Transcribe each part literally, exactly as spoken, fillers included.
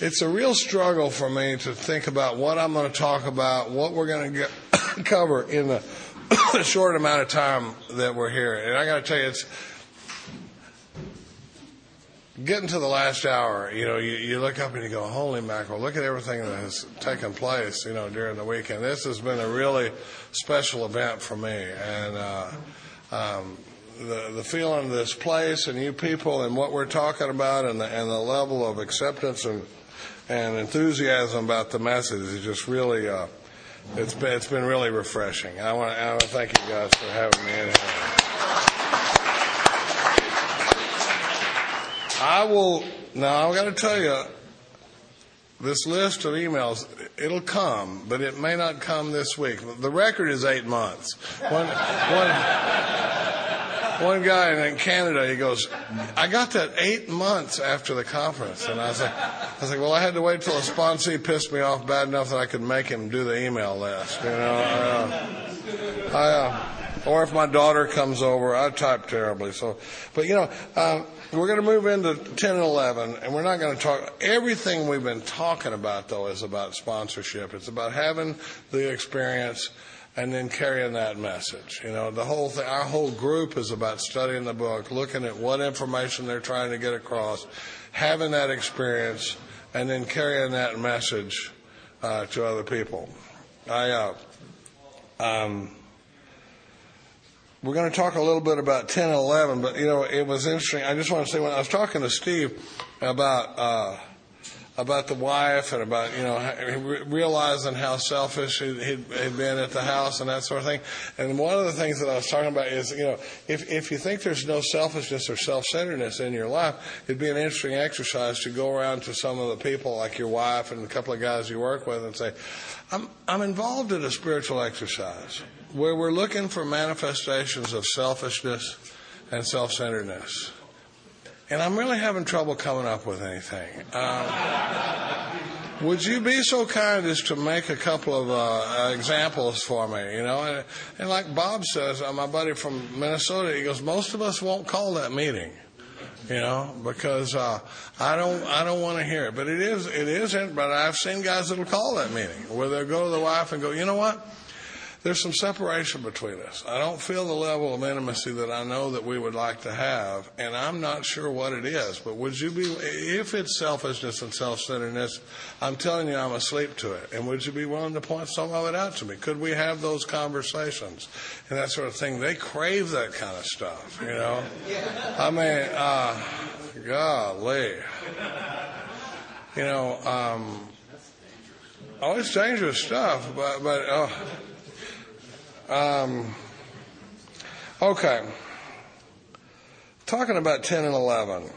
it's a real struggle for me to think about what I'm going to talk about, what we're going to get cover in the short amount of time that we're here. And I got to tell you, it's getting to the last hour. You know, you, you look up and you go, holy mackerel, look at everything that has taken place, you know, during the weekend. This has been a really special event for me. And uh, um, the the feeling of this place and you people and what we're talking about and the, and the level of acceptance and, and enthusiasm about the message is just really... Uh, It's been, it's been really refreshing. I want, to, I want to thank you guys for having me in here. I will, now I've got to tell you, this list of emails, it'll come, but it may not come this week. The record is eight months. One, one, one guy in Canada, he goes, I got that eight months after the conference. And I was like, I was like, well, I had to wait till a sponsee pissed me off bad enough that I could make him do the email list. You know, uh, I, uh, or if my daughter comes over, I type terribly. So, but you know, uh, we're going to move into ten and eleven, and we're not going to talk. Everything we've been talking about, though, is about sponsorship. It's about having the experience and then carrying that message. You know, the whole thing, our whole group is about studying the book, looking at what information they're trying to get across, having that experience, and then carrying that message uh, to other people. I, uh, um, we're going to talk a little bit about ten and eleven, but, you know, it was interesting. I just want to say, when I was talking to Steve about uh, about the wife and about, you know, realizing how selfish he'd, he'd been at the house and that sort of thing. And one of the things that I was talking about is, you know, if, if you think there's no selfishness or self-centeredness in your life, it'd be an interesting exercise to go around to some of the people like your wife and a couple of guys you work with and say, I'm, I'm involved in a spiritual exercise where we're looking for manifestations of selfishness and self-centeredness. And I'm really having trouble coming up with anything. Um, would you be so kind as to make a couple of uh, examples for me? You know, and, and like Bob says, uh, my buddy from Minnesota, he goes, most of us won't call that meeting, you know, because uh, I don't, I don't want to hear it. But it is, it is. But I've seen guys that'll call that meeting where they'll go to the wife and go, you know what? There's some separation between us. I don't feel the level of intimacy that I know that we would like to have, and I'm not sure what it is. But would you be, if it's selfishness and self-centeredness, I'm telling you I'm asleep to it. And would you be willing to point some of it out to me? Could we have those conversations and that sort of thing? They crave that kind of stuff, you know. I mean, uh, golly. You know, um, oh, it's dangerous stuff, but, but, oh. Um, okay. Talking about ten and eleven.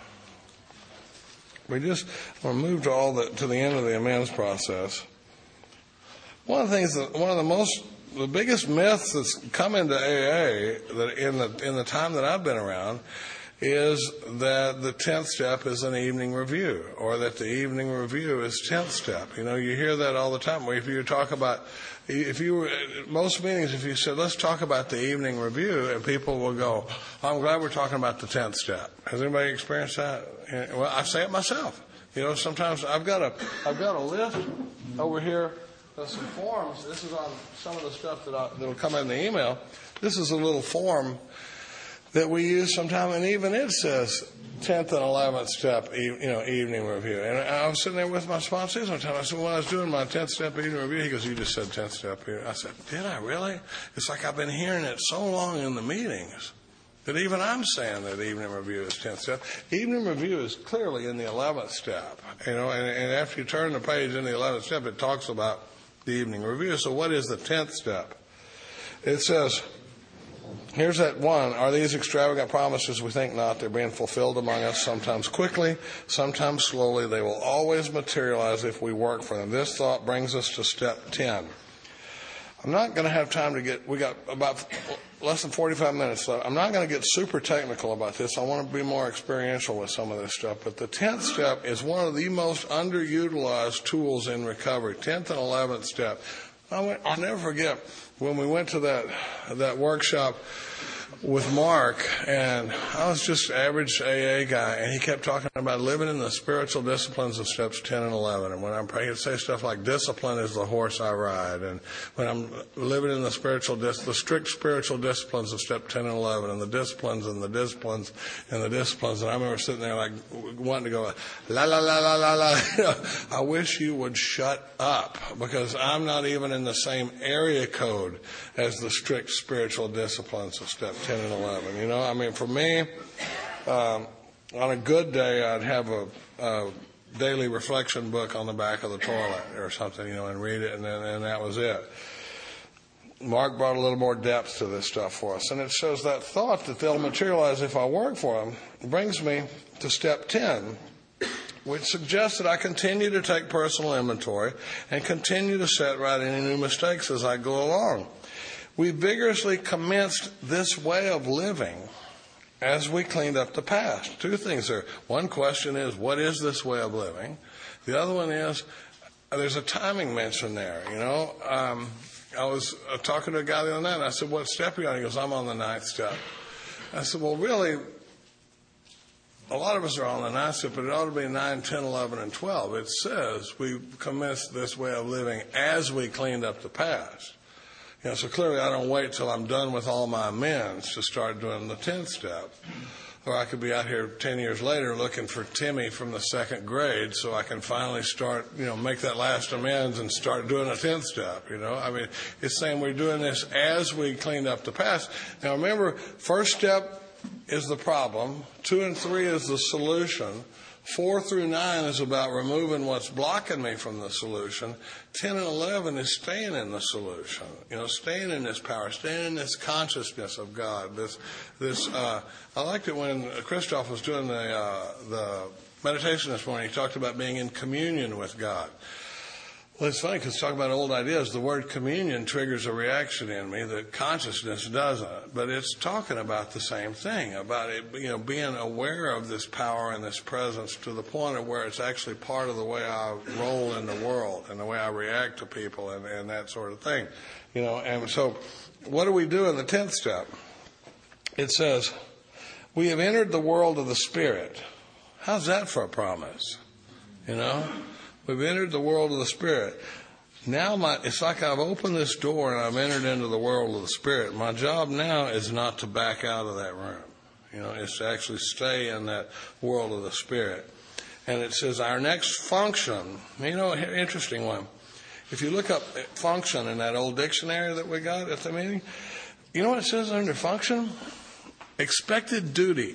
We just we'll move to all the to the end of the amends process. One of the things that one of the most the biggest myths that's come into A A that in the in the time that I've been around is that the tenth step is an evening review, or that the evening review is tenth step. You know, you hear that all the time. If you talk about, if you were, most meetings, if you said, let's talk about the evening review, and people will go, oh, I'm glad we're talking about the tenth step. Has anybody experienced that? Well, I say it myself. You know, sometimes I've got a, I've got a list over here of some forms. This is on some of the stuff that I, that'll come in the email. This is a little form that we use sometime, and even it says tenth and eleventh step, you know, evening review. And I was sitting there with my sponsors one time. I said, when I was doing my tenth step evening review, he goes, you just said tenth step here. I said, did I really? It's like I've been hearing it so long in the meetings that even I'm saying that evening review is tenth step. Evening review is clearly in the eleventh step, you know, and, and after you turn the page in the eleventh step, it talks about the evening review. So what is the tenth step? It says, here's that one. Are these extravagant promises? We think not. They're being fulfilled among us, sometimes quickly, sometimes slowly. They will always materialize if we work for them. This thought brings us to step ten. I'm not going to have time to get, we got about less than forty-five minutes left. I'm not going to get super technical about this. I want to be more experiential with some of this stuff. But the tenth step is one of the most underutilized tools in recovery. tenth and eleventh step. I went, I'll never forget when we went to that that workshop with Mark, and I was just average A A guy, and he kept talking about living in the spiritual disciplines of steps ten and eleven. And when I'm praying, he'd say stuff like, discipline is the horse I ride. And when I'm living in the spiritual, dis- the strict spiritual disciplines of step ten and eleven, and the disciplines and the disciplines and the disciplines. And I remember sitting there like wanting to go, la, la, la, la, la, la. You know, I wish you would shut up, because I'm not even in the same area code as the strict spiritual disciplines of step ten and eleven. You know, I mean, for me, um, on a good day, I'd have a, a daily reflection book on the back of the toilet or something, you know, and read it, and then and that was it. Mark brought a little more depth to this stuff for us, and it says that thought that they'll materialize if I work for them brings me to step ten, which suggests that I continue to take personal inventory and continue to set right any new mistakes as I go along. We vigorously commenced this way of living as we cleaned up the past. Two things there. One question is, what is this way of living? The other one is, there's a timing mention there, you know. Um, I was uh, talking to a guy the other night, and I said, what step are you on? He goes, I'm on the ninth step. I said, well, really, a lot of us are on the ninth step, but it ought to be nine, ten, eleven, and twelve. It says we commenced this way of living as we cleaned up the past. You know, so clearly I don't wait till I'm done with all my amends to start doing the tenth step. Or I could be out here ten years later looking for Timmy from the second grade so I can finally start, you know, make that last amends and start doing a tenth step, you know. I mean, it's saying we're doing this as we cleaned up the past. Now remember, first step is the problem. Two and three is the solution. Four through nine is about removing what's blocking me from the solution. Ten and eleven is staying in the solution. You know, staying in this power, staying in this consciousness of God. This, this. Uh, I liked it when Christoph was doing the uh, the meditation this morning. He talked about being in communion with God. Well, it's funny because talking about old ideas, the word communion triggers a reaction in me that consciousness doesn't. But it's talking about the same thing, about it, you know, being aware of this power and this presence to the point of where it's actually part of the way I roll in the world and the way I react to people and, and that sort of thing. You know, and so what do we do in the tenth step? It says, we have entered the world of the Spirit. How's that for a promise? You know? We've entered the world of the Spirit. Now my, it's like I've opened this door and I've entered into the world of the Spirit. My job now is not to back out of that room. You know, it's to actually stay in that world of the Spirit. And it says our next function, you know, interesting one. If you look up function in that old dictionary that we got at the meeting, you know what it says under function? Expected duty.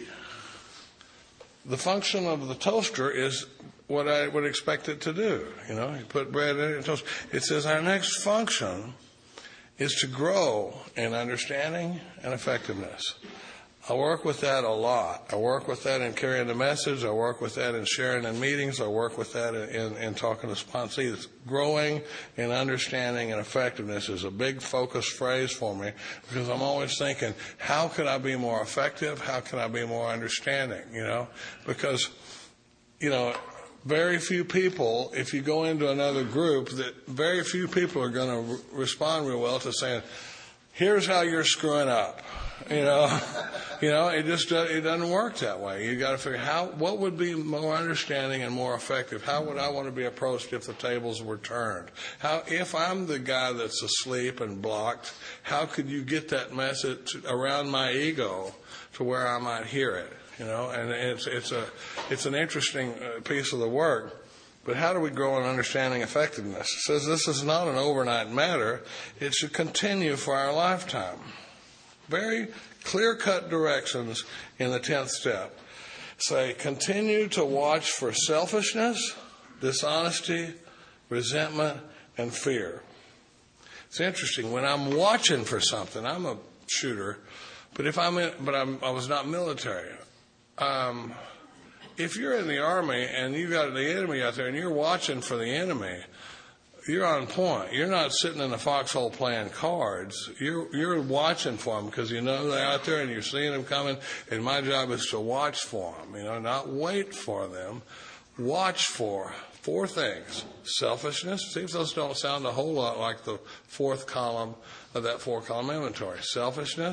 The function of the toaster is what I would expect it to do. You know, you put bread in it and toast. It says our next function is to grow in understanding and effectiveness. I work with that a lot. I work with that in carrying the message. I work with that in sharing in meetings. I work with that in, in, in talking to sponsees. Growing in understanding and effectiveness is a big focus phrase for me because I'm always thinking, how could I be more effective? How can I be more understanding? You know, because, you know, very few people, if you go into another group, that very few people are going to re- respond real well to saying, here's how you're screwing up. You know, you know, it just uh, it doesn't work that way. You got to figure how what would be more understanding and more effective. How would I want to be approached if the tables were turned? How if I'm the guy that's asleep and blocked, how could you get that message around my ego to where I might hear it? You know, and it's it's a it's an interesting piece of the work. But how do we grow in understanding effectiveness? It says this is not an overnight matter. It should continue for our lifetime. Very clear-cut directions in the tenth step. Say, continue to watch for selfishness, dishonesty, resentment, and fear. It's interesting. When I'm watching for something, I'm a shooter, but if I'm in, but I'm, I was not military. Um, if you're in the Army and you've got the enemy out there and you're watching for the enemy, you're on point. You're not sitting in a foxhole playing cards. You're you're watching for them because you know they're out there and you're seeing them coming. And my job is to watch for them, you know, not wait for them. Watch for four things. Selfishness. See if those don't sound a whole lot like the fourth column of that four-column inventory. Selfishness,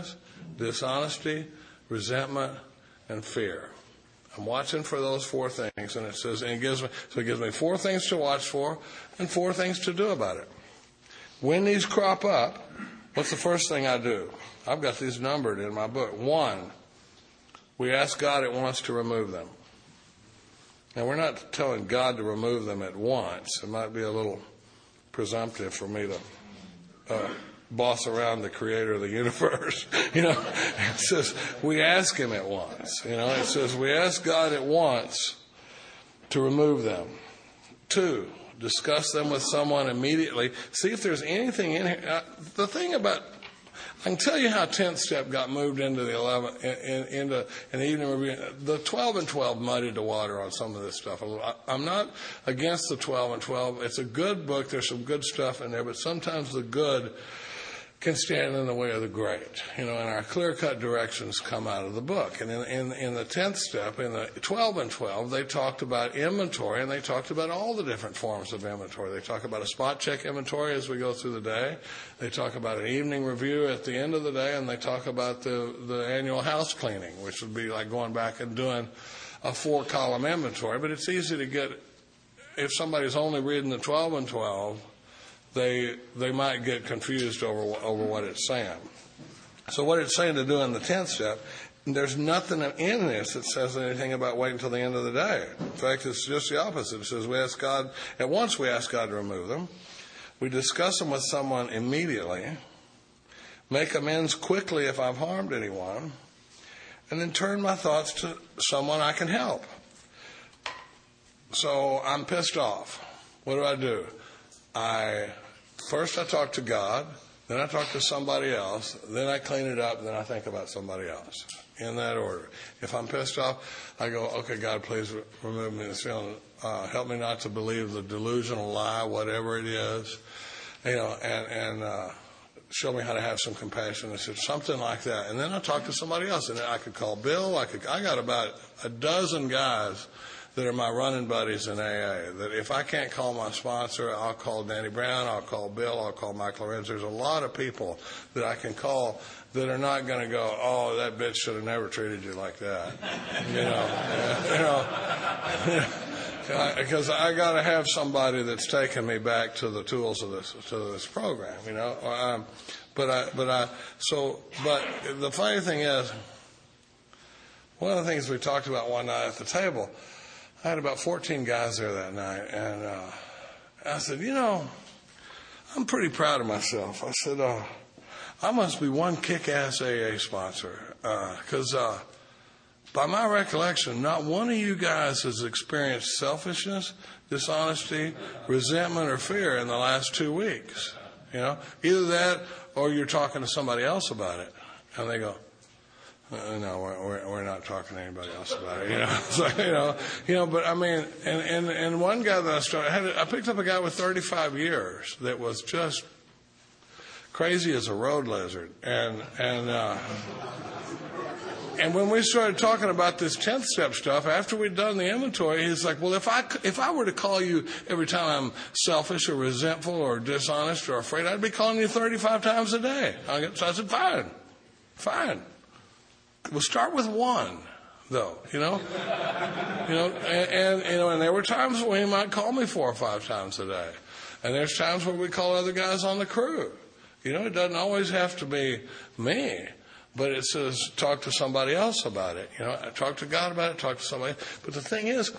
dishonesty, resentment, and fear. I'm watching for those four things, and it says, and it gives me, so it gives me four things to watch for and four things to do about it. When these crop up, what's the first thing I do? I've got these numbered in my book. One, we ask God at once to remove them. Now, we're not telling God to remove them at once. It might be a little presumptive for me to uh, boss around the creator of the universe. You know, it says we ask him at once. You know, it says we ask God at once to remove them. Two, discuss them with someone immediately. See if there's anything in here. Uh, the thing about, I can tell you how tenth step got moved into the eleventh, in, into an evening review. The twelve and twelve muddied the water on some of this stuff. I, I'm not against the twelve and twelve. It's a good book. There's some good stuff in there, but sometimes the good can stand in the way of the great, you know, and our clear-cut directions come out of the book. And in, in, in the tenth step, in the twelve and twelve, they talked about inventory, and they talked about all the different forms of inventory. They talk about a spot check inventory as we go through the day. They talk about an evening review at the end of the day, and they talk about the, the annual house cleaning, which would be like going back and doing a four-column inventory. But it's easy to get, if somebody's only reading the twelve and twelve, they they might get confused over over what it's saying. So what it's saying to do in the tenth step, there's nothing in this that says anything about waiting until the end of the day. In fact, it's just the opposite. It says we ask God, at once we ask God to remove them. We discuss them with someone immediately, make amends quickly if I've harmed anyone, and then turn my thoughts to someone I can help. So I'm pissed off. What do I do? I first I talk to God, then I talk to somebody else, then I clean it up, then I think about somebody else. In that order. If I'm pissed off, I go, okay, God, please remove me this feeling. Uh, help me not to believe the delusional lie, whatever it is, you know, and and uh, show me how to have some compassion. And something like that. And then I talk to somebody else, and I could call Bill. I could. I got about a dozen guys that are my running buddies in A A, that if I can't call my sponsor, I'll call Danny Brown, I'll call Bill, I'll call Mike Lorenz. There's a lot of people that I can call that are not going to go, oh, that bitch should have never treated you like that. You know, you know, because I got to have somebody that's taking me back to the tools of this to this program, you know. Um, but I, but I, so, but the funny thing is, one of the things we talked about one night at the table, I had about fourteen guys there that night, and uh, I said, you know, I'm pretty proud of myself. I said, uh, I must be one kick-ass A A sponsor, because uh, uh, by my recollection, not one of you guys has experienced selfishness, dishonesty, resentment, or fear in the last two weeks. You know, either that or you're talking to somebody else about it, and they go, Uh, no, we're, we're not talking to anybody else about it, you know. So, you know, you know. But I mean, and, and, and one guy that I started, I, had, I picked up a guy with thirty-five years that was just crazy as a road lizard, and and uh, and when we started talking about this tenth step stuff, after we'd done the inventory, he's like, well, if I if I were to call you every time I'm selfish or resentful or dishonest or afraid, I'd be calling you thirty-five times a day. So I said, fine, fine. We'll start with one, though, you know, you know, and, and you know, and there were times when he might call me four or five times a day, and there's times when we call other guys on the crew. You know, it doesn't always have to be me, but it says talk to somebody else about it. You know, talk to God about it, talk to somebody. But the thing is,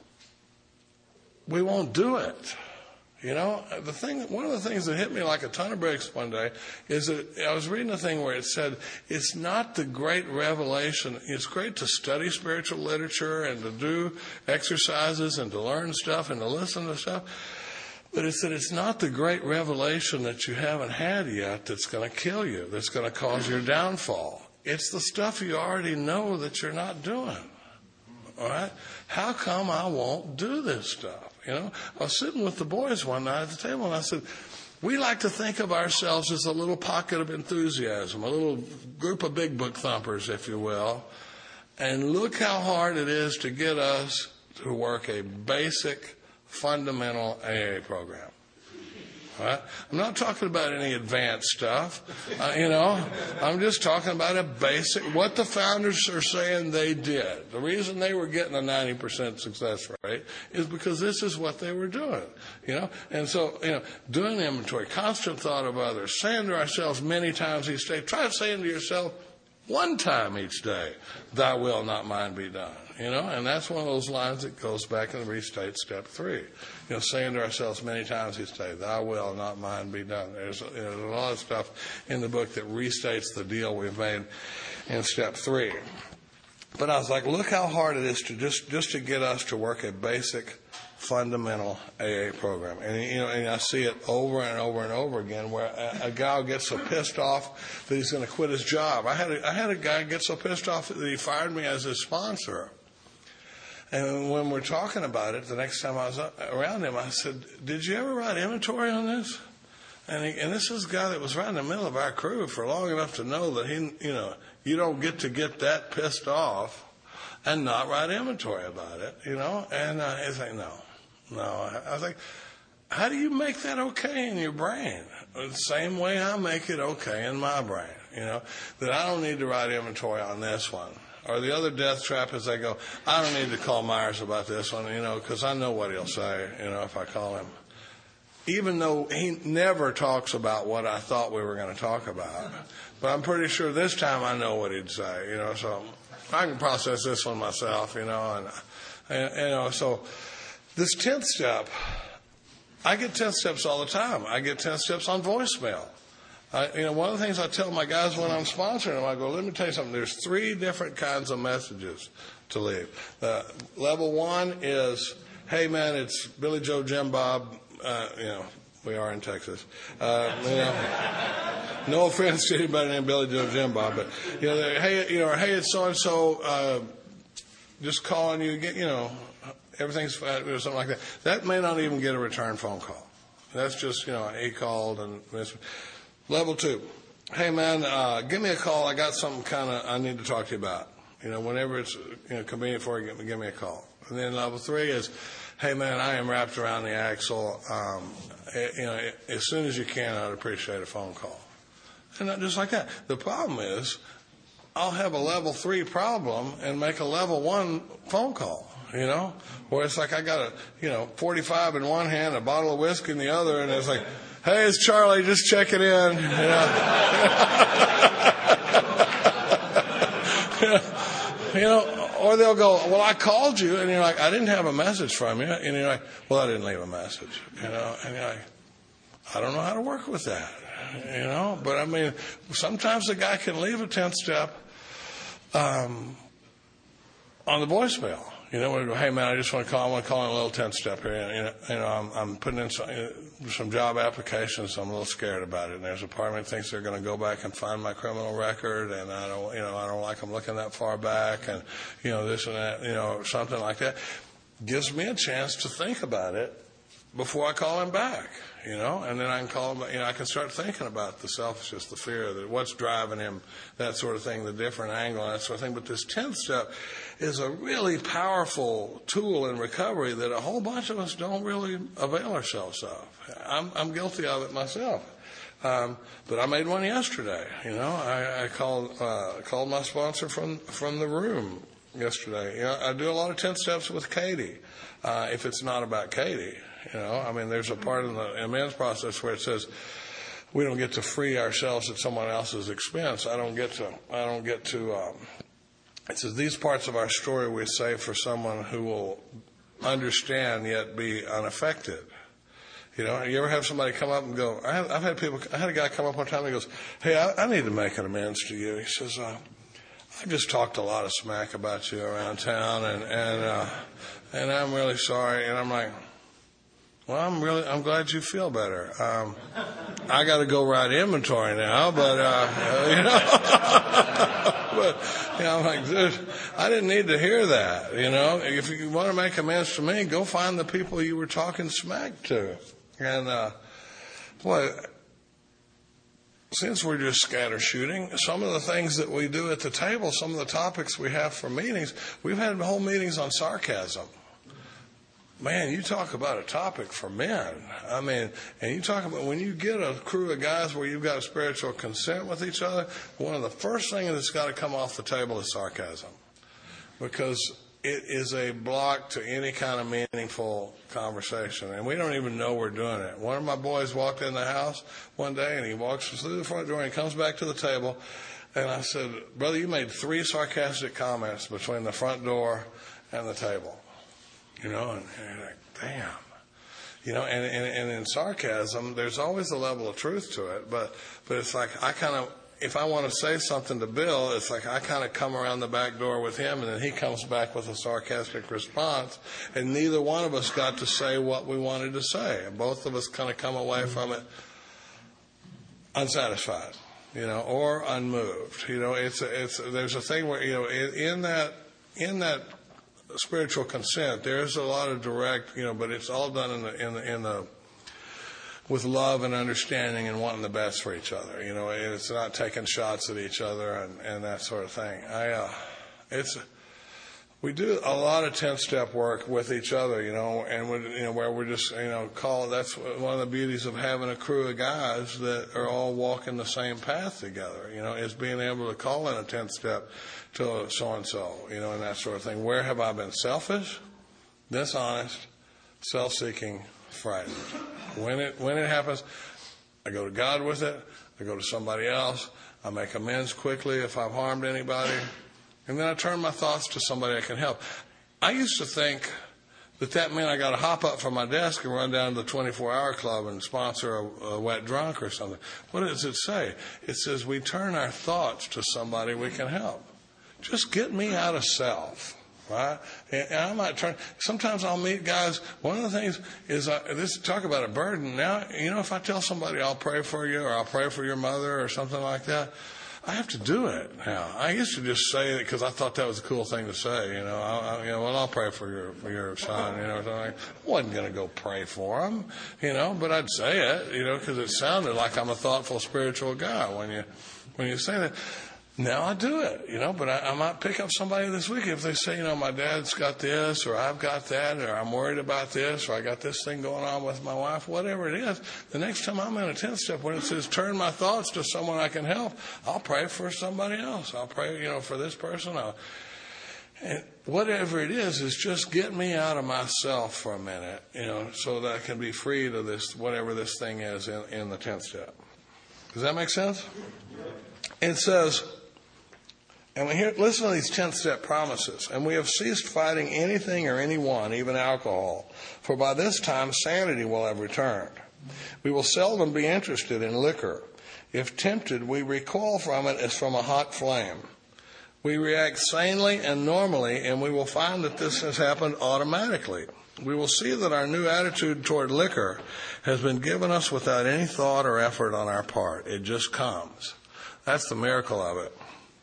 we won't do it. You know, the thing, one of the things that hit me like a ton of bricks one day is that I was reading a thing where it said, it's not the great revelation. It's great to study spiritual literature and to do exercises and to learn stuff and to listen to stuff. But it said it's not the great revelation that you haven't had yet that's going to kill you, that's going to cause your downfall. It's the stuff you already know that you're not doing. All right? How come I won't do this stuff? You know, I was sitting with the boys one night at the table, and I said, we like to think of ourselves as a little pocket of enthusiasm, a little group of big book thumpers, if you will. And look how hard it is to get us to work a basic, fundamental A A program. Right? I'm not talking about any advanced stuff. Uh, you know, I'm just talking about a basic, what the founders are saying they did. The reason they were getting a ninety percent success rate is because this is what they were doing. You know, and so, you know, doing inventory, constant thought of others, saying to ourselves many times each day, try saying to yourself one time each day, thy will, not mine, be done. You know, and that's one of those lines that goes back and restates step three. You know, saying to ourselves many times each day, thy will, not mine, be done. There's, there's a lot of stuff in the book that restates the deal we've made in step three. But I was like, look how hard it is to just, just to get us to work a basic, fundamental A A program. And, you know, and I see it over and over and over again where a, a guy gets so pissed off that he's going to quit his job. I had a, I had a guy get so pissed off that he fired me as his sponsor. And when we're talking about it, the next time I was around him, I said, did you ever write inventory on this? And, he, and this is a guy that was right in the middle of our crew for long enough to know that he, you know, you don't get to get that pissed off and not write inventory about it, you know. And uh, he's like, no, no. I was like, how do you make that okay in your brain? The same way I make it okay in my brain, you know, that I don't need to write inventory on this one. Or the other death trap is they go, I don't need to call Myers about this one, you know, because I know what he'll say, you know, if I call him. Even though he never talks about what I thought we were going to talk about. But I'm pretty sure this time I know what he'd say, you know, so I can process this one myself, you know. And, and you know, so this tenth step, I get tenth steps all the time. I get tenth steps on voicemail. I, you know, one of the things I tell my guys when I'm sponsoring them, I go, let me tell you something. There's three different kinds of messages to leave. Uh, level one is, hey, man, it's Billy Joe Jim Bob. Uh, you know, we are in Texas. Uh, you know, no offense to anybody named Billy Joe Jim Bob, but, you know, hey, you know, hey, it's so-and-so, uh, just calling you, get, you know, everything's fine, or something like that. That may not even get a return phone call. That's just, you know, he called and... Level two, hey man, uh, give me a call. I got something kind of I need to talk to you about. You know, whenever it's you know convenient for you, give me, give me a call. And then level three is, hey man, I am wrapped around the axle. Um, you know, as soon as you can, I'd appreciate a phone call. And just like that. The problem is, I'll have a level three problem and make a level one phone call. You know, where it's like I got a you know forty-five in one hand, a bottle of whiskey in the other, and it's like, hey, it's Charlie, just checking in. You know, you know, or they'll go, well, I called you, and you're like, I didn't have a message from you, and you're like, well, I didn't leave a message. You know, and you're like, I don't know how to work with that. You know, but I mean, sometimes the guy can leave a tenth step um, on the voicemail. You know, hey man, I just want to call. I want to call in a little tenth step here. You know, you know I'm, I'm putting in some, some job applications. So I'm a little scared about it. And there's a part of me that thinks they're going to go back and find my criminal record, and I don't, you know, I don't like them looking that far back, and you know this and that, you know, something like that. Gives me a chance to think about it before I call him back. You know, and then I can call him. You know, I can start thinking about the selfishness, the fear, that what's driving him, that sort of thing, the different angle, and that sort of thing. But this tenth step is a really powerful tool in recovery that a whole bunch of us don't really avail ourselves of. I'm, I'm guilty of it myself. Um, but I made one yesterday. You know, I, I called uh, called my sponsor from from the room yesterday. You know, I do a lot of tenth steps with Katie. Uh, if it's not about Katie, you know, I mean, there's a part in the amends process where it says we don't get to free ourselves at someone else's expense. I don't get to. I don't get to. Um, it says these parts of our story we save for someone who will understand yet be unaffected. You know, you ever have somebody come up and go? I have, I've had people. I had a guy come up one time and he goes, "Hey, I, I need to make an amends to you." He says, uh, "I've just talked a lot of smack about you around town, and and uh, and I'm really sorry." And I'm like, "Well, I'm really I'm glad you feel better. Um, I got to go write inventory now, but uh, you know." But you know, I'm like, dude, I didn't need to hear that. You know, if you want to make amends to me, go find the people you were talking smack to. And, uh, boy, since we're just scatter shooting, some of the things that we do at the table, some of the topics we have for meetings, we've had whole meetings on sarcasm. man, you talk about a topic for men. I mean, and you talk about when you get a crew of guys where you've got spiritual consent with each other, one of the first things that's got to come off the table is sarcasm. Because it is a block to any kind of meaningful conversation. And we don't even know we're doing it. One of my boys walked in the house one day, and he walks through the front door, and he comes back to the table. And I said, brother, you made three sarcastic comments between the front door and the table. You know, and, and you're like, damn. You know, and, and, and in sarcasm, there's always a level of truth to it. But, but it's like I kind of, if I want to say something to Bill, it's like I kind of come around the back door with him, and then he comes back with a sarcastic response. And neither one of us got to say what we wanted to say. And both of us kind of come away from it unsatisfied, you know, or unmoved. You know, it's a, it's a, there's a thing where, you know, in, in that in that spiritual consent, there's a lot of direct, you know, but it's all done in the in the in the with love and understanding and wanting the best for each other. You know, it's not taking shots at each other and, and that sort of thing. I, uh, it's, we do a lot of ten-step work with each other, you know, and we, you know, where we're just, you know, call, that's one of the beauties of having a crew of guys that are all walking the same path together, you know, is being able to call in a ten-step to so-and-so, you know, and that sort of thing. Where have I been selfish, dishonest, self-seeking, frightened? When it when it happens, I go to God with it. I go to somebody else. I make amends quickly if I've harmed anybody. And then I turn my thoughts to somebody I can help. I used to think that that meant I got to hop up from my desk and run down to the twenty-four hour club and sponsor a, a wet drunk or something. What does it say? It says we turn our thoughts to somebody we can help. Just get me out of self. Right? And I might turn, sometimes I'll meet guys. One of the things is, uh, this talk about a burden. Now, you know, if I tell somebody I'll pray for you or I'll pray for your mother or something like that, I have to do it now. I used to just say it because I thought that was a cool thing to say. You know, I, I, you know, well, I'll pray for your for your son. You know, something like, I wasn't going to go pray for him. You know, but I'd say it. You know, because it sounded like I'm a thoughtful, spiritual guy when you when you say that. Now I do it, you know, but I, I might pick up somebody this week if they say, you know, my dad's got this, or I've got that, or I'm worried about this, or I got this thing going on with my wife, whatever it is. The next time I'm in a tenth step, when it says turn my thoughts to someone I can help, I'll pray for somebody else. I'll pray, you know, for this person. I'll, and whatever it is, is just get me out of myself for a minute, you know, so that I can be freed of this, whatever this thing is in, in the tenth step. Does that make sense? It says, and we hear, listen to these tenth-step promises. And we have ceased fighting anything or anyone, even alcohol, for by this time sanity will have returned. We will seldom be interested in liquor. If tempted, we recoil from it as from a hot flame. We react sanely and normally, and we will find that this has happened automatically. We will see that our new attitude toward liquor has been given us without any thought or effort on our part. It just comes. That's the miracle of it.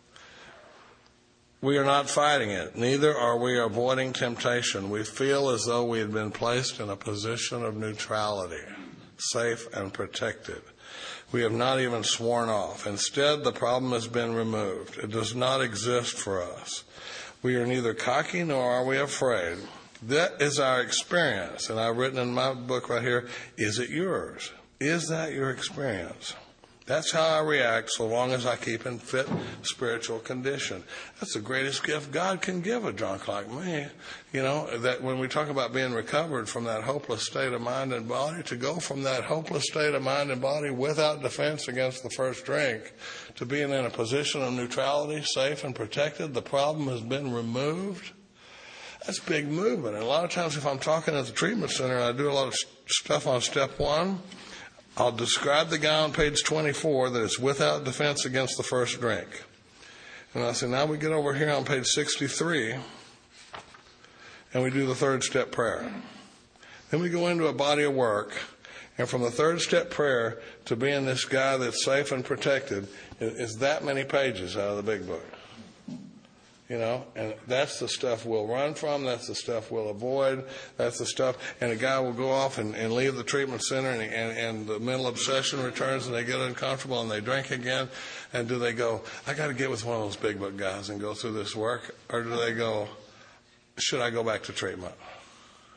We are not fighting it. Neither are we avoiding temptation. We feel as though we had been placed in a position of neutrality, safe and protected. We have not even sworn off. Instead, the problem has been removed. It does not exist for us. We are neither cocky nor are we afraid. That is our experience. And I've written in my book right here, is it yours? Is that your experience? That's how I react so long as I keep in fit spiritual condition. That's the greatest gift God can give a drunk like me. You know, that when we talk about being recovered from that hopeless state of mind and body, to go from that hopeless state of mind and body without defense against the first drink to being in a position of neutrality, safe and protected, the problem has been removed. That's big movement. And a lot of times if I'm talking at the treatment center and I do a lot of stuff on step one, I'll describe the guy on page twenty-four that is without defense against the first drink. And I say, now we get over here on page sixty-three, and we do the third step prayer. Then we go into a body of work, and from the third step prayer to being this guy that's safe and protected is that many pages out of the big book. You know, and that's the stuff we'll run from. That's the stuff we'll avoid. That's the stuff. And a guy will go off and, and leave the treatment center, and, and, and the mental obsession returns, and they get uncomfortable, and they drink again. And do they go, I got to get with one of those big book guys and go through this work? Or do they go, should I go back to treatment?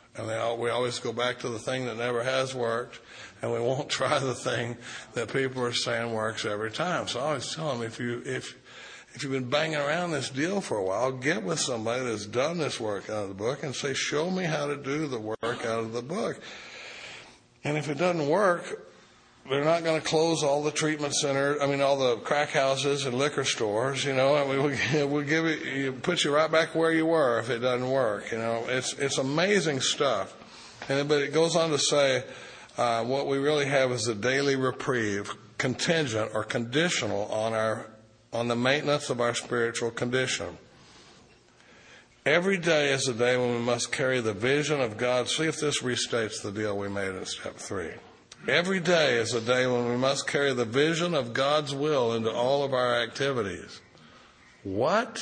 And they all, we always go back to the thing that never has worked, and we won't try the thing that people are saying works every time. So I always tell them, if you if if you've been banging around this deal for a while, get with somebody that's done this work out of the book and say, show me how to do the work out of the book. And if it doesn't work, they're not going to close all the treatment centers, I mean, all the crack houses and liquor stores, you know, and we will we'll give it, you, put you right back where you were if it doesn't work, you know. It's it's amazing stuff. And But it goes on to say, uh, what we really have is a daily reprieve, contingent or conditional on our on the maintenance of our spiritual condition. Every day is a day when we must carry the vision of God. See if this restates the deal we made in step three. Every day is a day when we must carry the vision of God's will into all of our activities. What?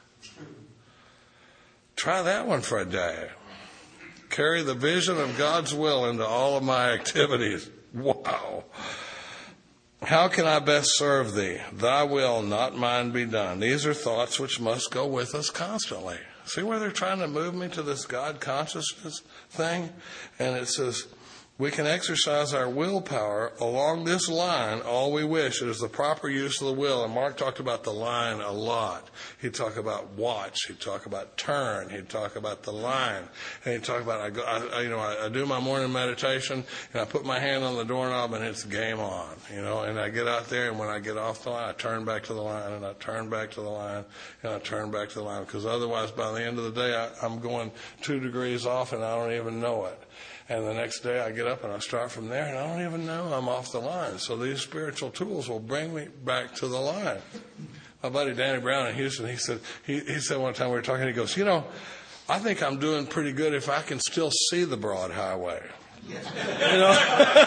Try that one for a day. Carry the vision of God's will into all of my activities. Wow. How can I best serve thee? Thy will, not mine, be done. These are thoughts which must go with us constantly. See where they're trying to move me to this God consciousness thing? And it says, we can exercise our willpower along this line all we wish. It is the proper use of the will. And Mark talked about the line a lot. He'd talk about watch. He'd talk about turn. He'd talk about the line. And he'd talk about, I go, I, you know, I, I do my morning meditation and I put my hand on the doorknob and it's game on, you know, and I get out there and when I get off the line, I turn back to the line and I turn back to the line and I turn back to the line because otherwise by the end of the day, I, I'm going two degrees off and I don't even know it. And the next day I get up and I start from there and I don't even know I'm off the line. So these spiritual tools will bring me back to the line. My buddy Danny Brown in Houston, he said, he, he said one time we were talking, he goes, you know, I think I'm doing pretty good if I can still see the broad highway. You know,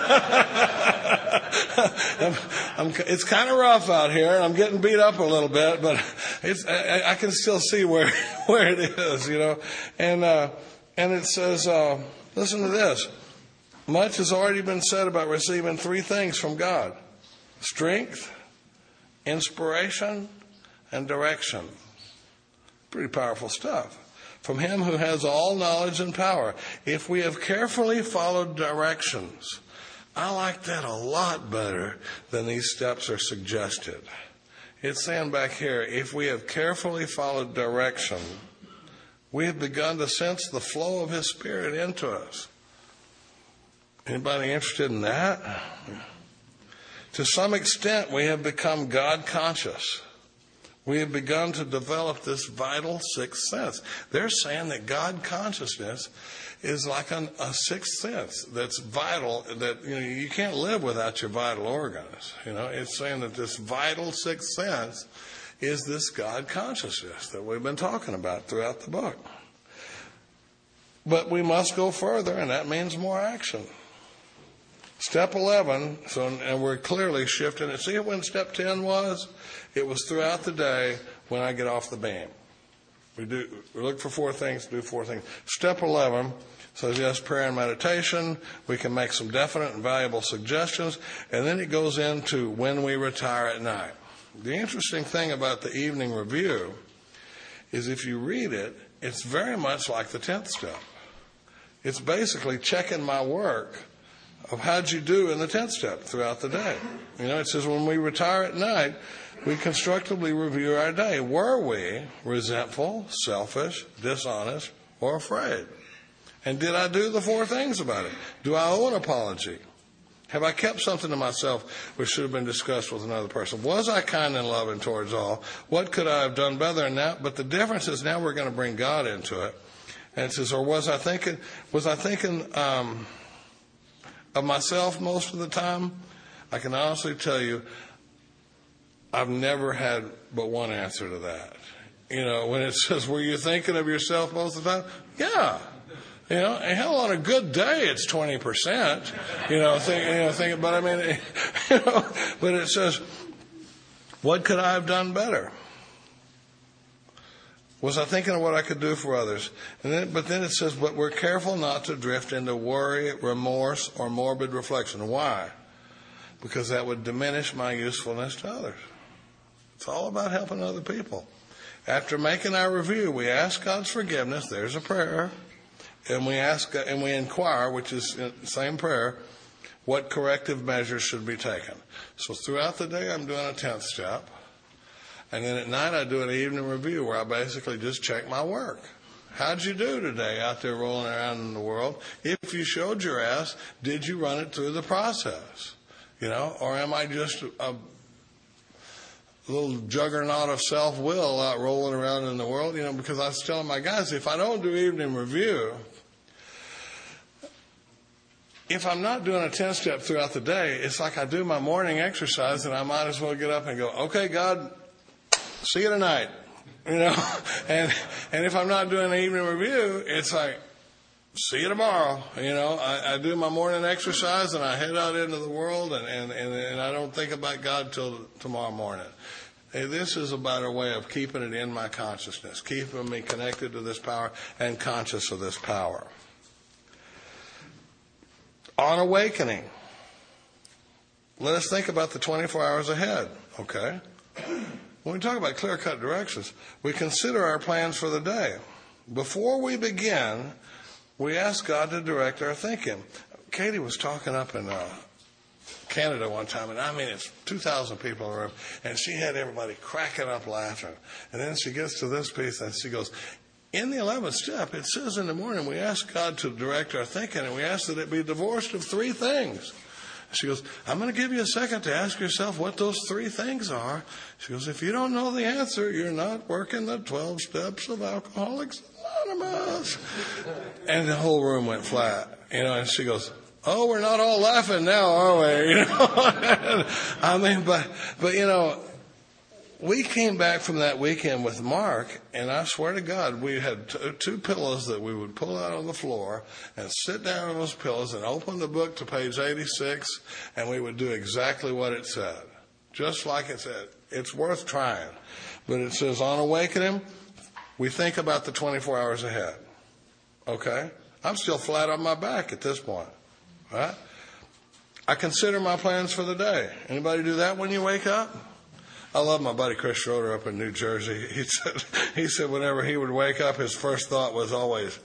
I'm, I'm, it's kind of rough out here and I'm getting beat up a little bit, but it's, I, I can still see where, where it is, you know, and, uh, and it says, uh, listen to this. Much has already been said about receiving three things from God: strength, inspiration, and direction. Pretty powerful stuff. From him who has all knowledge and power. If we have carefully followed directions, I like that a lot better than these steps are suggested. It's saying back here, if we have carefully followed direction, we have begun to sense the flow of his Spirit into us. Anybody interested in that? To some extent, we have become God conscious. We have begun to develop this vital sixth sense. They're saying that God consciousness is like an, a sixth sense that's vital, that you know you can't live without your vital organs. You know, it's saying that this vital sixth sense is this God consciousness that we've been talking about throughout the book. But we must go further, and that means more action. Step eleven, so and we're clearly shifting it. See when step ten was? It was throughout the day when I get off the beam. We do we look for four things, do four things. Step eleven says, yes, prayer and meditation. We can make some definite and valuable suggestions. And then it goes into when we retire at night. The interesting thing about the evening review is if you read it, it's very much like the tenth step. It's basically checking my work of how'd you do in the tenth step throughout the day. You know, it says when we retire at night, we constructively review our day. Were we resentful, selfish, dishonest, or afraid? And did I do the four things about it? Do I owe an apology? Have I kept something to myself which should have been discussed with another person? Was I kind and loving towards all? What could I have done better than that? But the difference is now we're going to bring God into it. And it says, or was I thinking, was I thinking um, of myself most of the time? I can honestly tell you, I've never had but one answer to that. You know, when it says, were you thinking of yourself most of the time? Yeah. You know, and hell, on a good day, it's twenty percent, you know, think, you know, think, but I mean, you know, but it says, what could I have done better? Was I thinking of what I could do for others? And then, but then it says, but we're careful not to drift into worry, remorse, or morbid reflection. Why? Because that would diminish my usefulness to others. It's all about helping other people. After making our review, we ask God's forgiveness. There's a prayer. and we ask and we inquire, which is the same prayer, what corrective measures should be taken. So throughout the day, I'm doing a tenth step. And then at night, I do an evening review where I basically just check my work. How'd you do today out there rolling around in the world? If you showed your ass, did you run it through the process? You know, or am I just a little juggernaut of self-will out rolling around in the world? You know, because I was telling my guys, if I don't do evening review, if I'm not doing a ten-step throughout the day, it's like I do my morning exercise and I might as well get up and go, okay, God, see you tonight. You know, and and if I'm not doing an evening review, it's like, see you tomorrow. You know, I, I do my morning exercise and I head out into the world and, and, and, and I don't think about God till tomorrow morning. Hey, this is about a way of keeping it in my consciousness, keeping me connected to this power and conscious of this power. On awakening, let us think about the twenty-four hours ahead, okay? When we talk about clear-cut directions, we consider our plans for the day. Before we begin, we ask God to direct our thinking. Katie was talking up in uh, Canada one time, and I mean, it's two thousand people in the room, and she had everybody cracking up laughing. And then she gets to this piece, and she goes, in the eleventh step, it says in the morning, we ask God to direct our thinking, and we ask that it be divorced of three things. She goes, I'm going to give you a second to ask yourself what those three things are. She goes, if you don't know the answer, you're not working the twelve steps of Alcoholics Anonymous. And the whole room went flat. You know, and she goes, oh, we're not all laughing now, are we? You know, I mean, but, but, you know, we came back from that weekend with Mark, and I swear to God, we had t- two pillows that we would pull out on the floor and sit down on those pillows and open the book to page eighty-six, and we would do exactly what it said. Just like it said. It's worth trying. But it says, on awakening, we think about the twenty-four hours ahead. Okay? I'm still flat on my back at this point. Right? I consider my plans for the day. Anybody do that when you wake up? I love my buddy Chris Schroeder up in New Jersey. He said, he said whenever he would wake up, his first thought was always,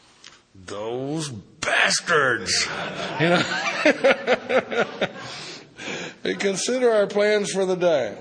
those bastards. You know? We consider our plans for the day.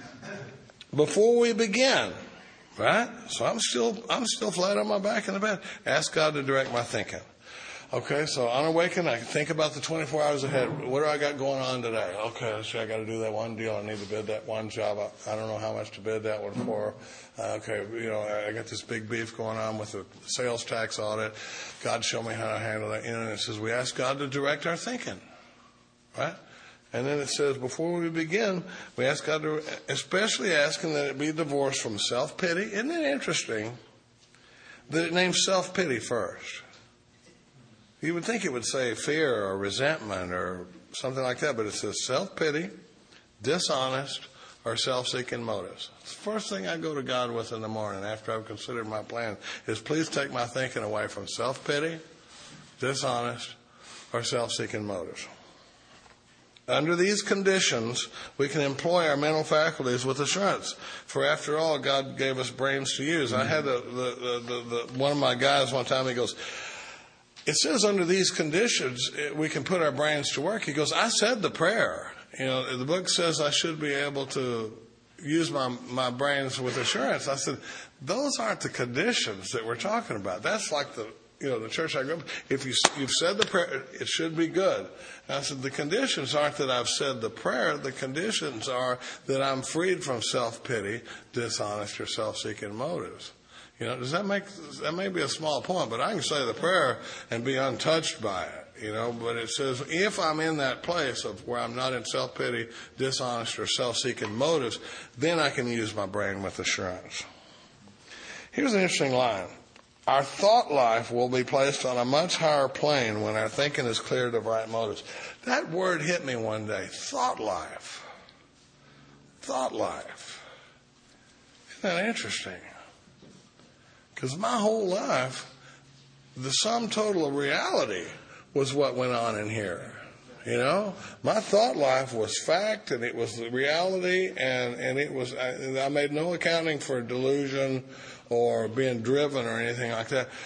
Before we begin, right? So I'm still, I'm still flat on my back in the bed. Ask God to direct my thinking. Okay, so on awaken, I think about the twenty-four hours ahead. What do I got going on today? Okay, so I got to do that one deal. I need to bid that one job. I, I don't know how much to bid that one for. Uh, okay, you know, I got this big beef going on with the sales tax audit. God, show me how to handle that. You know, and it says we ask God to direct our thinking, right? And then it says before we begin, we ask God to, especially asking that it be divorced from self-pity. Isn't it interesting that it names self-pity first? You would think it would say fear or resentment or something like that, but it says self-pity, dishonest, or self-seeking motives. The first thing I go to God with in the morning after I've considered my plan is please take my thinking away from self-pity, dishonest, or self-seeking motives. Under these conditions, we can employ our mental faculties with assurance. For after all, God gave us brains to use. I had the, the, the, the, one of my guys one time, he goes, it says under these conditions, we can put our brains to work. He goes, I said the prayer. You know, the book says I should be able to use my, my brains with assurance. I said, those aren't the conditions that we're talking about. That's like the, you know, the church I grew up in. If you, you've said the prayer, it should be good. And I said, the conditions aren't that I've said the prayer. The conditions are that I'm freed from self-pity, dishonest, or self-seeking motives. You know, does that make, that may be a small point, but I can say the prayer and be untouched by it, you know, but it says if I'm in that place of where I'm not in self-pity, dishonest, or self-seeking motives, then I can use my brain with assurance. Here's an interesting line. Our thought life will be placed on a much higher plane when our thinking is cleared of right motives. That word hit me one day. Thought life. Thought life. Isn't that interesting? Because my whole life, the sum total of reality was what went on in here. You know, my thought life was fact, and it was the reality, and, and it was, I, I made no accounting for delusion or being driven or anything like that.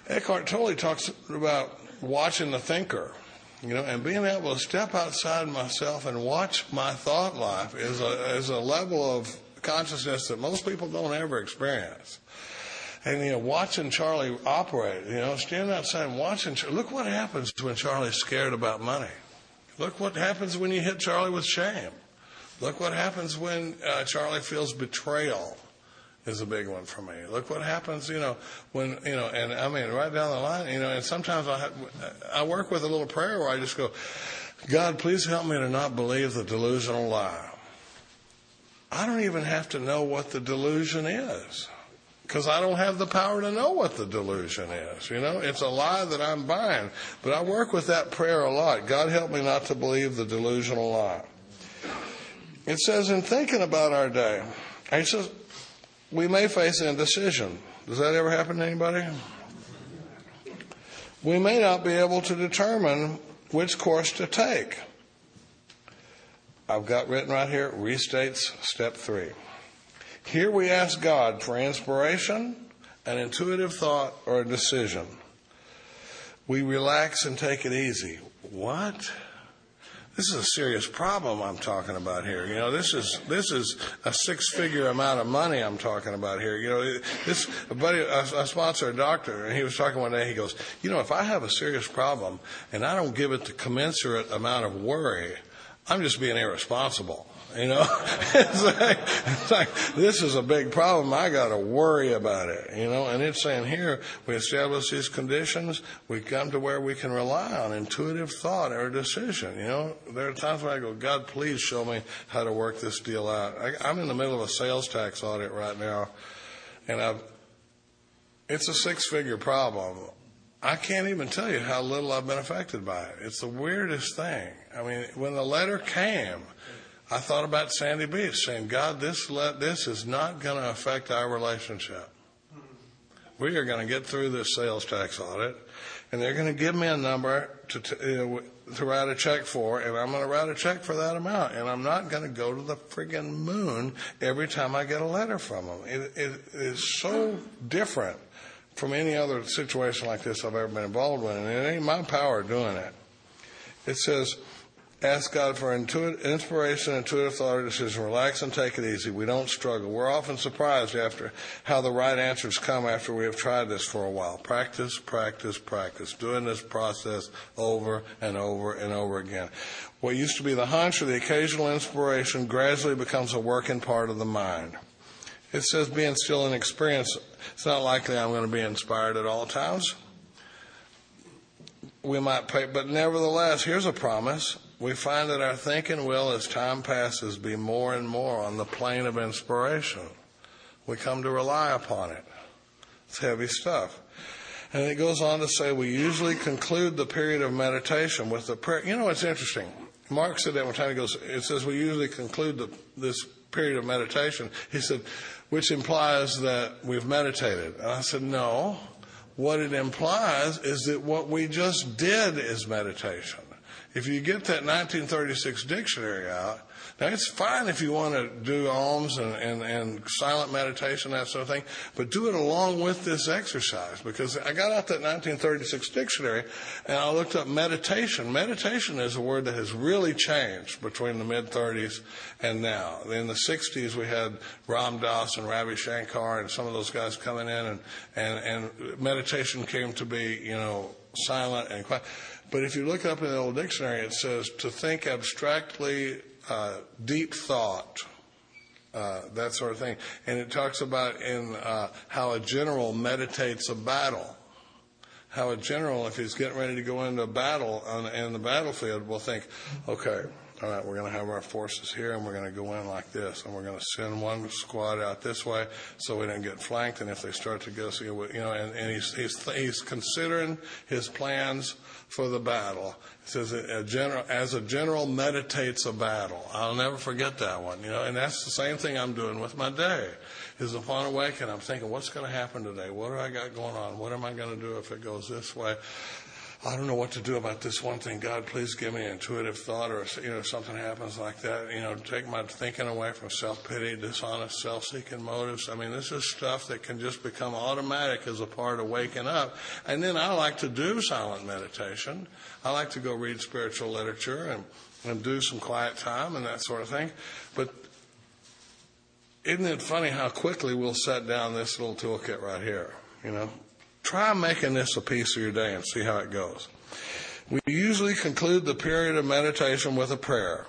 Eckhart Tolle talks about watching the thinker, you know, and being able to step outside myself and watch my thought life is a, is a level of consciousness that most people don't ever experience. And, you know, watching Charlie operate, you know, standing outside and watching, look what happens when Charlie's scared about money. Look what happens when you hit Charlie with shame. Look what happens when uh, Charlie feels betrayal is a big one for me. Look what happens, you know, when, you know, and I mean, right down the line, you know, and sometimes I, have, I work with a little prayer where I just go, God, please help me to not believe the delusional lie. I don't even have to know what the delusion is, because I don't have the power to know what the delusion is. You know, it's a lie that I'm buying. But I work with that prayer a lot. God, help me not to believe the delusional lie. It says, in thinking about our day, it says, we may face indecision. Does that ever happen to anybody? We may not be able to determine which course to take. I've got written right here, restates step three. Here we ask God for inspiration, an intuitive thought, or a decision. We relax and take it easy. What? This is a serious problem I'm talking about here. You know, this is this is a six-figure amount of money I'm talking about here. You know, this a buddy, I, I sponsor a doctor, and he was talking one day. He goes, you know, if I have a serious problem and I don't give it the commensurate amount of worry, I'm just being irresponsible. You know, it's like, it's like, this is a big problem. I got to worry about it, you know, and it's saying here, we establish these conditions. We come to where we can rely on intuitive thought or decision. You know, there are times when I go, God, please show me how to work this deal out. I, I'm in the middle of a sales tax audit right now, and I've, it's a six figure problem. I can't even tell you how little I've been affected by it. It's the weirdest thing. I mean, when the letter came, I thought about Sandy Beach, saying, God, this le- this is not going to affect our relationship. We are going to get through this sales tax audit, and they're going to give me a number to t- you know, to write a check for, and I'm going to write a check for that amount, and I'm not going to go to the friggin' moon every time I get a letter from them. It, it is so different from any other situation like this I've ever been involved with, and it ain't my power doing it. It says, ask God for intuitive, inspiration, intuitive thought or decision. Relax and take it easy. We don't struggle. We're often surprised after how the right answers come after we have tried this for a while. Practice, practice, practice. Doing this process over and over and over again. What used to be the hunch or the occasional inspiration gradually becomes a working part of the mind. It says being still in experience, it's not likely I'm going to be inspired at all times. We might pay, but nevertheless, here's a promise. We find that our thinking will, as time passes, be more and more on the plane of inspiration. We come to rely upon it. It's heavy stuff. And it goes on to say we usually conclude the period of meditation with the prayer. You know, it's interesting. Mark said that one time. He goes, it says we usually conclude the, this period of meditation. He said, which implies that we've meditated. And I said, no. What it implies is that what we just did is meditation. If you get that nineteen thirty-six dictionary out, now it's fine if you want to do alms and, and, and silent meditation, that sort of thing, but do it along with this exercise, because I got out that nineteen thirty-six dictionary and I looked up meditation. Meditation is a word that has really changed between the mid-thirties and now. In the sixties, we had Ram Dass and Ravi Shankar and some of those guys coming in, and, and, and meditation came to be, you know, silent and quiet. But if you look up in the old dictionary, it says to think abstractly, uh, deep thought, uh, that sort of thing. And it talks about in uh, how a general meditates a battle. How a general, if he's getting ready to go into a battle on, in the battlefield, will think, okay, all right, we're going to have our forces here, and we're going to go in like this, and we're going to send one squad out this way so we don't get flanked. And if they start to go, so, you know, and, and he's, he's he's considering his plans for the battle. It says a general, as a general meditates a battle. I'll never forget that one. You know, and that's the same thing I'm doing with my day. Is upon awakening, I'm thinking, what's going to happen today? What do I got going on? What am I going to do if it goes this way? I don't know what to do about this one thing. God, please give me an intuitive thought, or, you know, something happens like that. You know, take my thinking away from self-pity, dishonest, self-seeking motives. I mean, this is stuff that can just become automatic as a part of waking up. And then I like to do silent meditation. I like to go read spiritual literature and, and do some quiet time and that sort of thing. But isn't it funny how quickly we'll set down this little toolkit right here, you know? Try making this a piece of your day and see how it goes. We usually conclude the period of meditation with a prayer.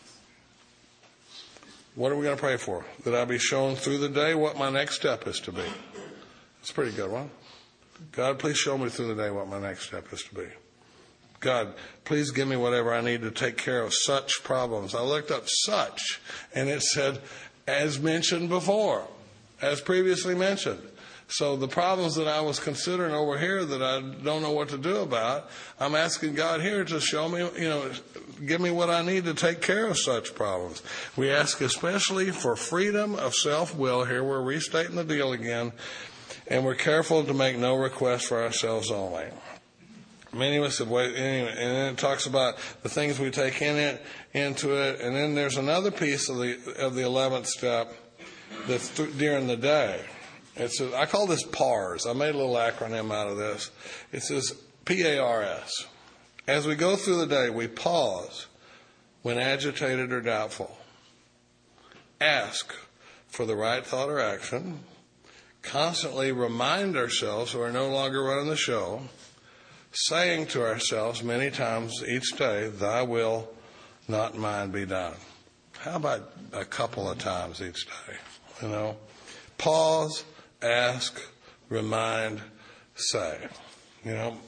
What are we going to pray for? That I be shown through the day what my next step is to be. That's a pretty good one. God, please show me through the day what my next step is to be. God, please give me whatever I need to take care of such problems. I looked up such, and it said, as mentioned before, as previously mentioned. So the problems that I was considering over here that I don't know what to do about, I'm asking God here to show me, you know, give me what I need to take care of such problems. We ask especially for freedom of self-will. Here we're restating the deal again. And we're careful to make no request for ourselves only. Many of us have waited, anyway, and then it talks about the things we take in it, into it. And then there's another piece of the of the eleventh step that's th- during the day. It's a, I call this P A R S. I made a little acronym out of this. It says P A R S. As we go through the day, we pause when agitated or doubtful. Ask for the right thought or action. Constantly remind ourselves we're no longer running the show. Saying to ourselves many times each day, thy will, not mine, be done. How about a couple of times each day? You know, pause. Ask, remind, say. You know,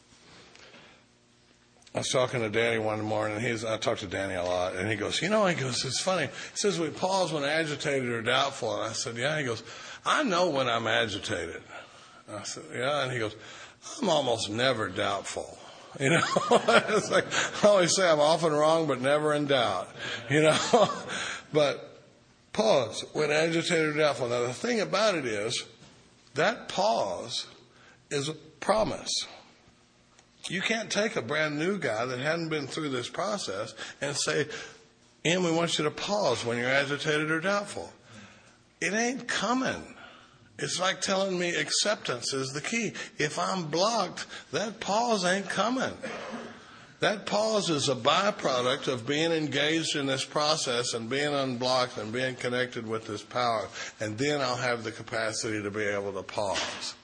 I was talking to Danny one morning. He's I talk to Danny a lot, and he goes, you know, he goes, it's funny. He says we pause when agitated or doubtful. And I said, yeah. He goes, I know when I'm agitated. I said, yeah. And he goes, I'm almost never doubtful. You know, it's like I always say, I'm often wrong, but never in doubt. You know, but. Pause when agitated or doubtful. Now, the thing about it is, that pause is a promise. You can't take a brand new guy that hadn't been through this process and say, Ian, we want you to pause when you're agitated or doubtful. It ain't coming. It's like telling me acceptance is the key. If I'm blocked, that pause ain't coming. That pause is a byproduct of being engaged in this process and being unblocked and being connected with this power. And then I'll have the capacity to be able to pause.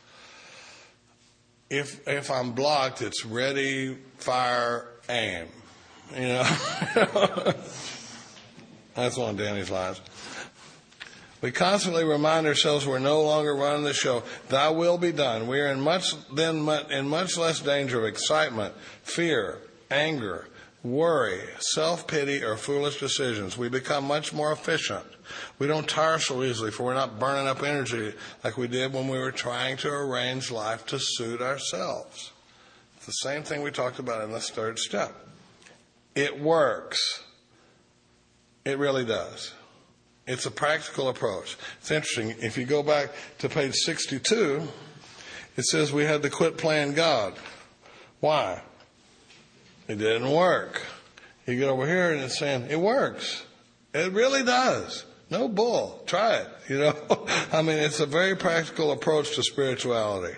If if I'm blocked, it's ready, fire, aim. You know? That's one of Danny's lines. We constantly remind ourselves we're no longer running the show. Thy will be done. We are in much then in much less danger of excitement, fear, anger, worry, self-pity, or foolish decisions. We become much more efficient. We don't tire so easily, for we're not burning up energy like we did when we were trying to arrange life to suit ourselves. It's the same thing we talked about in this third step. It works. It really does. It's a practical approach. It's interesting. If you go back to page sixty-two, it says we had to quit playing God. Why? It didn't work. You get over here and it's saying, it works. It really does. No bull. Try it. You know, I mean, it's a very practical approach to spirituality.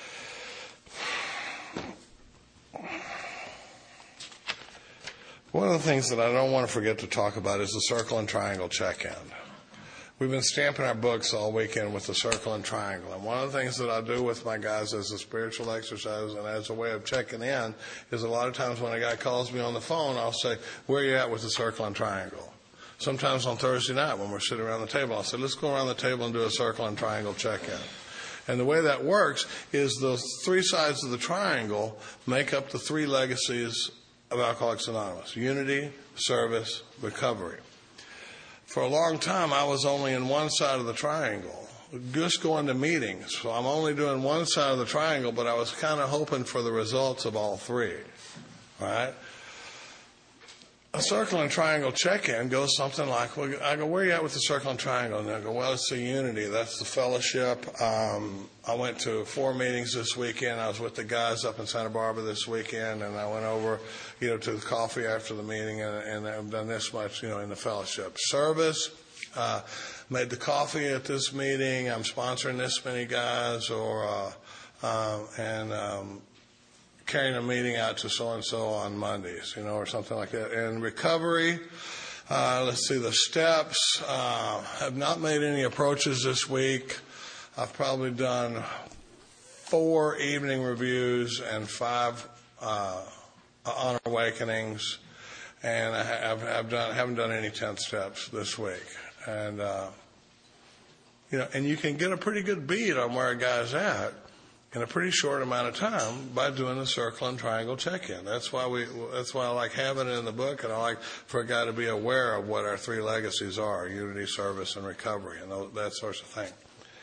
One of the things that I don't want to forget to talk about is the circle and triangle check-in. We've been stamping our books all weekend with the circle and triangle. And one of the things that I do with my guys as a spiritual exercise and as a way of checking in is a lot of times when a guy calls me on the phone, I'll say, where are you at with the circle and triangle? Sometimes on Thursday night when we're sitting around the table, I'll say, let's go around the table and do a circle and triangle check-in. And the way that works is those three sides of the triangle make up the three legacies of Alcoholics Anonymous: unity, service, recovery. For a long time, I was only in one side of the triangle, just going to meetings. So I'm only doing one side of the triangle, but I was kind of hoping for the results of all three. All right? a circle and triangle check-in goes something like, well, I go, where are you at with the circle and triangle? And I go, well, it's the unity. That's the fellowship. Um, I went to four meetings this weekend. I was with the guys up in Santa Barbara this weekend, and I went over, you know, to the coffee after the meeting, and, and I've done this much, you know, in the fellowship. Service, uh, made the coffee at this meeting. I'm sponsoring this many guys, or, uh, uh, and, um, carrying a meeting out to so-and-so on Mondays, you know, or something like that. And recovery, uh, let's see, the steps, uh, have not made any approaches this week. I've probably done four evening reviews and five, uh, honor awakenings. And I have, have done, haven't done any tenth steps this week. And, uh, you know, and you can get a pretty good beat on where a guy's at in a pretty short amount of time by doing the circle and triangle check-in. That's why we, that's why I like having it in the book, and I like for a guy to be aware of what our three legacies are: unity, service, and recovery, and those, that sort of thing.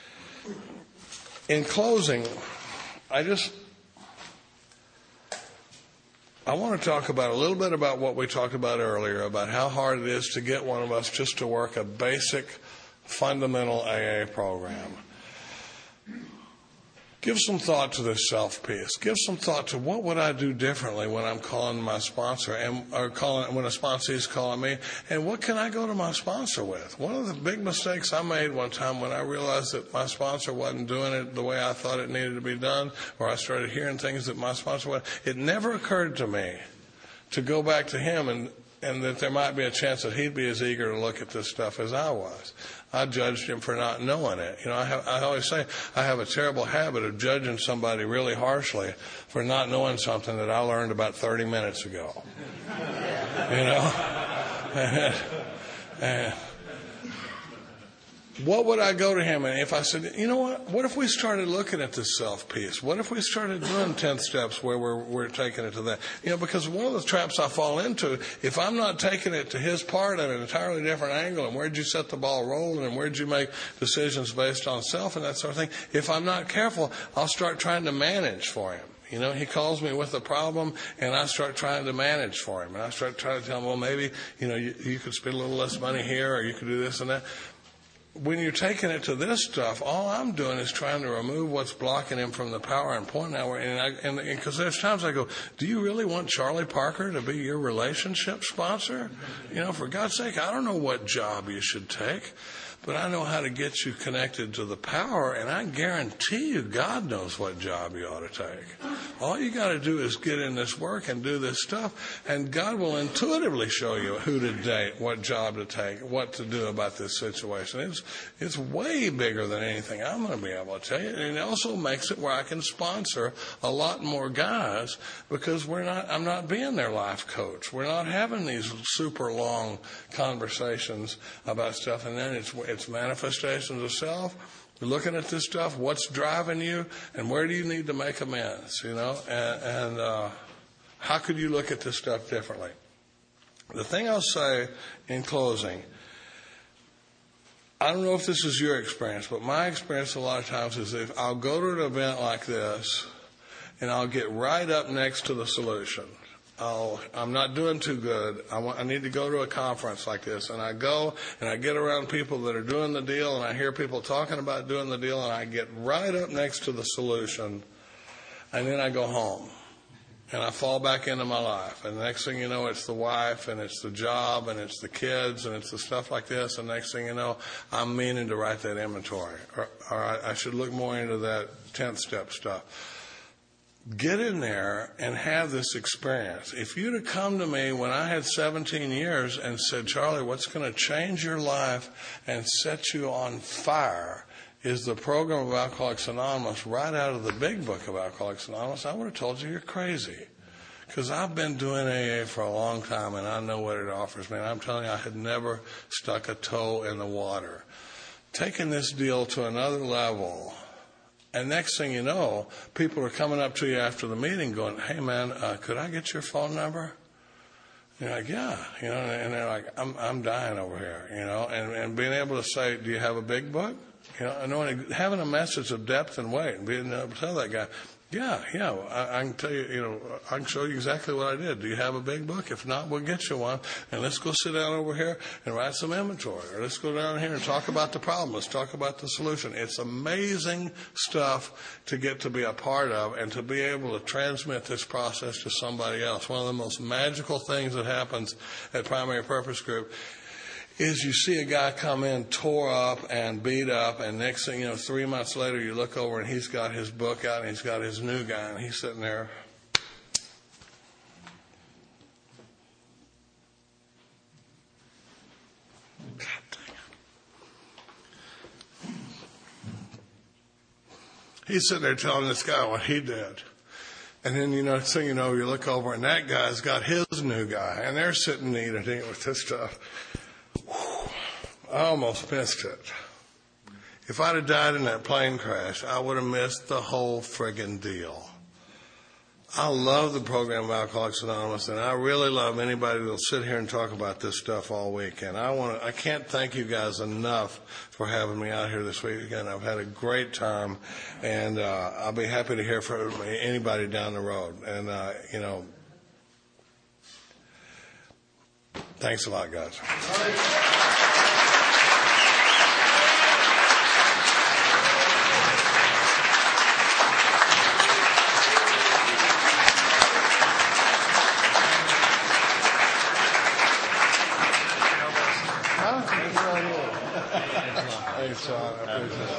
In closing, I just, I want to talk about a little bit about what we talked about earlier, about how hard it is to get one of us just to work a basic, fundamental A A program. Give some thought to this self-piece. Give some thought to what would I do differently when I'm calling my sponsor, and or calling when a sponsor is calling me, and what can I go to my sponsor with? One of the big mistakes I made one time when I realized that my sponsor wasn't doing it the way I thought it needed to be done, or I started hearing things that my sponsor was, it never occurred to me to go back to him and and that there might be a chance that he'd be as eager to look at this stuff as I was. I judged him for not knowing it. You know, I, have, I always say I have a terrible habit of judging somebody really harshly for not knowing something that I learned about thirty minutes ago. You know? and, and what would I go to him and if I said, you know what, what if we started looking at this self-piece? What if we started doing tenth steps where we're, we're taking it to that? You know, because one of the traps I fall into, if I'm not taking it to his part at an entirely different angle, and where'd you set the ball rolling, and where'd you make decisions based on self and that sort of thing, if I'm not careful, I'll start trying to manage for him. You know, he calls me with a problem, and I start trying to manage for him. And I start trying to tell him, well, maybe, you know, you, you could spend a little less money here, or you could do this and that. When you're taking it to this stuff, all I'm doing is trying to remove what's blocking him from the power and pointing out where, and I, and because there's times I go, do you really want Charlie Parker to be your relationship sponsor? You know, for God's sake, I don't know what job you should take, but I know how to get you connected to the power, and I guarantee you God knows what job you ought to take. All you got to do is get in this work and do this stuff, and God will intuitively show you who to date, what job to take, what to do about this situation. It's it's way bigger than anything I'm going to be able to tell you, and it also makes it where I can sponsor a lot more guys, because we're not. I'm not being their life coach. We're not having these super long conversations about stuff, and then it's it's manifestations of self. You're looking at this stuff, what's driving you, and where do you need to make amends, you know, and, and uh, how could you look at this stuff differently? The thing I'll say in closing, I don't know if this is your experience, but my experience a lot of times is if I'll go to an event like this, and I'll get right up next to the solution. Oh, I'm not doing too good. I, want, I need to go to a conference like this. And I go and I get around people that are doing the deal, and I hear people talking about doing the deal, and I get right up next to the solution. And then I go home and I fall back into my life. And the next thing you know, it's the wife, and it's the job, and it's the kids, and it's the stuff like this. And next thing you know, I'm meaning to write that inventory, or, or I, I should look more into that tenth step stuff. Get in there and have this experience. If you'd have come to me when I had seventeen years and said, Charlie, what's going to change your life and set you on fire is the program of Alcoholics Anonymous right out of the big book of Alcoholics Anonymous, I would have told you you're crazy. Because I've been doing A A for a long time, and I know what it offers me. And I'm telling you, I had never stuck a toe in the water. Taking this deal to another level. And next thing you know, people are coming up to you after the meeting going, hey, man, uh, could I get your phone number? You're like, yeah. You know, and they're like, I'm I'm dying over here, you know. And, and being able to say, do you have a big book? You know, and knowing, having a message of depth and weight and being able to tell that guy, Yeah, yeah. I, I can tell you, you know, I can show you exactly what I did. Do you have a big book? If not, we'll get you one. And let's go sit down over here and write some inventory. Or let's go down here and talk about the problem. Let's talk about the solution. It's amazing stuff to get to be a part of and to be able to transmit this process to somebody else. One of the most magical things that happens at Primary Purpose Group is you see a guy come in tore up and beat up, and next thing you know, three months later, you look over and he's got his book out and he's got his new guy, and he's sitting there. God dang it. He's sitting there telling this guy what he did. And then, you know, next thing you know, you look over and that guy's got his new guy, and they're sitting eating with this stuff. I almost missed it. If I'd have died in that plane crash, I would have missed the whole friggin' deal. I love the program of Alcoholics Anonymous, and I really love anybody that'll sit here and talk about this stuff all week. And I want to, I can't thank you guys enough for having me out here this week again. I've had a great time, and uh, I'll be happy to hear from anybody down the road. And, uh, you know, thanks a lot, guys. Thanks, Sean. I appreciate it.